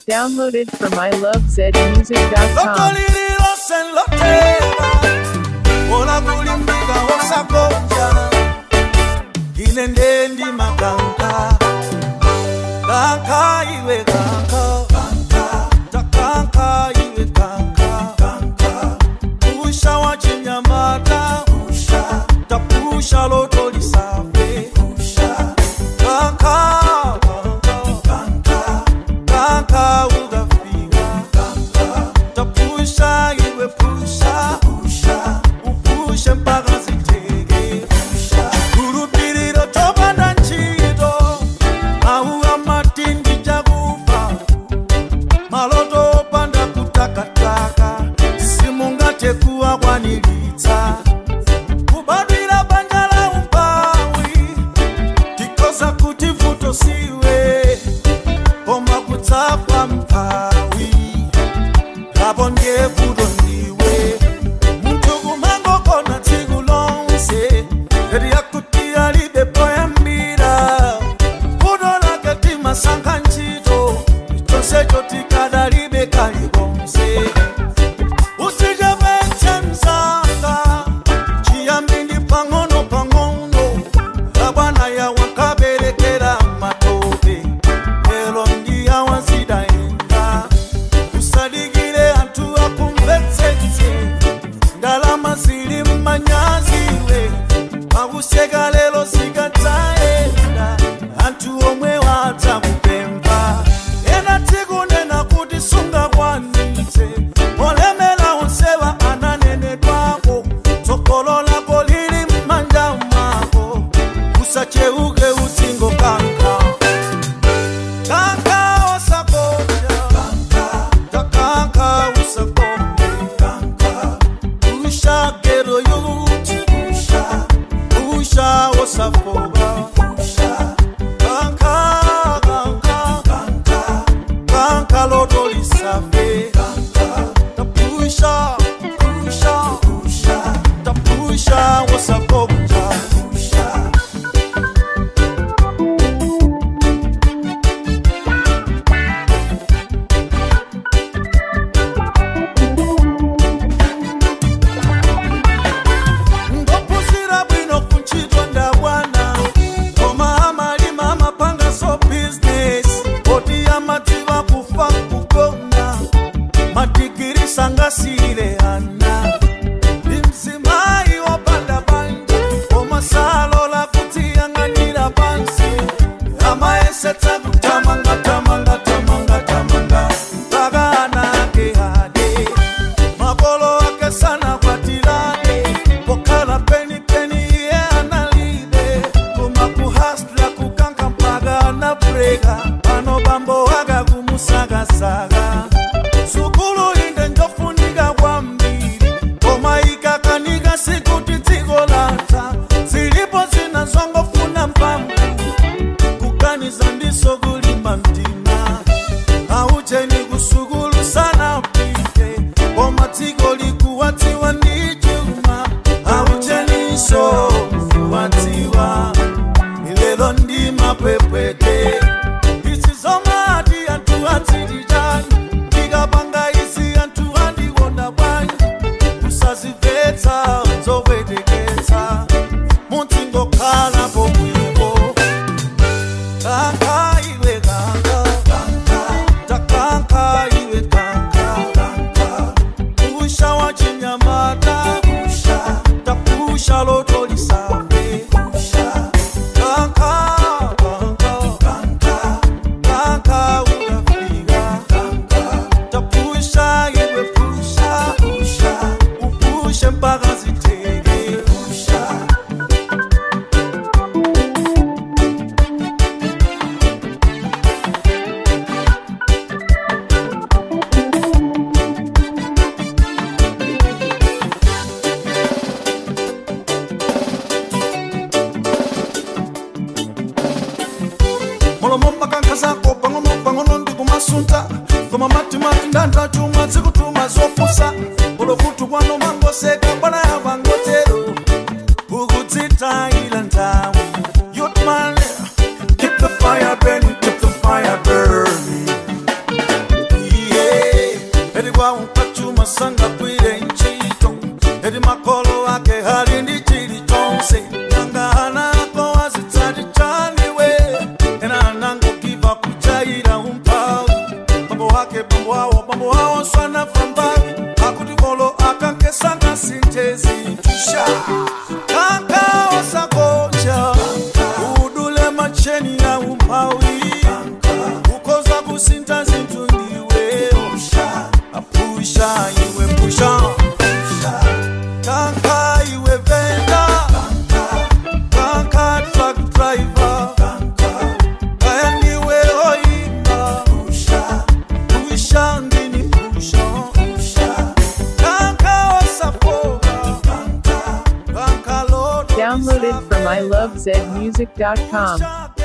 Downloaded from ilovezmusic.com. Lokolililo senloteba Ola kulimbika osakonja Inende ndi makanka Kanka iwe kanka Takanka iwe kanka Pusha wachinyamata Tapusha lotoli safe Kanka ugafika Tapusha iwe pusha Upushe mpaka zitege Kurupiriro topanda nchito Auwa matindi jagufa Maloto opanda kutakataka Simungate kuwa kwanilita Kubadwira banjala umpawi Kikosa kutivuto siwe Koma kutapa mpawi Hapo ndiye budo niwe Mtugu mango kona tigu lonse Eri ya kutia libe poya mbira Budo na katima sanka nchito Itose jotikada libe kalibonse Usije veche mzanga Chiambindi pangono Rabana ya wakaberekera matope Elo ndia wazidaenda Usadigire antu akumvetsetse Ndalama zili manyaziwe Magusega lelo sigataenda Antu omwe watamupemba Ena tigune na kudisunga kwanite Olemela onsewa ananene dwako Tokolo lako lili manja mako Usacheuge utingo kanka Kanka osakonja Takanka usakonja Usha gero yuti Usha osafoba Kanka lotoli safe Tapusha Tapusha osakonja Ngopusira bwino kunchito ndabwana Koma amali mama panga so business Oti amativa kufa kugona Matigiri sanga sile ana Imsimai wapanda banja Koma salola kutianganira pansi Ama eseta kutamanga Bagana kehade Makolo wake sana kwa tirade Pokala peni ye analide Kuma kuhasla kukanka mpaga na brega Pano bambo waga kumusaga saga Sukulu inde njofuniga kwa mbili Koma ikakaniga siku titigolata Zilipo zina zongo funa mpambu Kukani zandiso gulimba mtima Aucheni kusugulu sana pite Koma tigo likuwatiwa ni juma Aucheni so kuwatiwa Ilelo ndima pepwete Isi zoma adi antu atirijani Diga banga isi antu andi wonda bani Usaziveta nzowedeketa Muntingo kala pomwibo Kanka iwe kanka Takanka iwe kanka Pusha wachinyamata Tapusha lotoli safe Kanka ugafika Tapusha iwe pusha Upushe mpaka zitege Molomomba kanka zako pangono ndi kumasunta Koma mati ndanda chuma zikutuma zopusa Olokutu kwano mangoseka bwana ya vangotero Ukutita ila ntamu Youth man, keep the fire burning kuva unkachuma sanga kwire nchito edi makolo ake hali ndi chili chonse nanga anako azitsati chaniwe ena anangokiva kuchaira umpawi bambo wake bambo wawo swana fambawi akuti kolo akankesanga sintezi tusha kanka osakocha udule macheni ya umpawi ukoza kusinta zintu ndiwe apusha iwe pusha kanka iwe venda kanka truck driver kaya niwe oimba pusha ndini pusha kanka osapoa kanka lord Downloaded from ilovezmusic.com.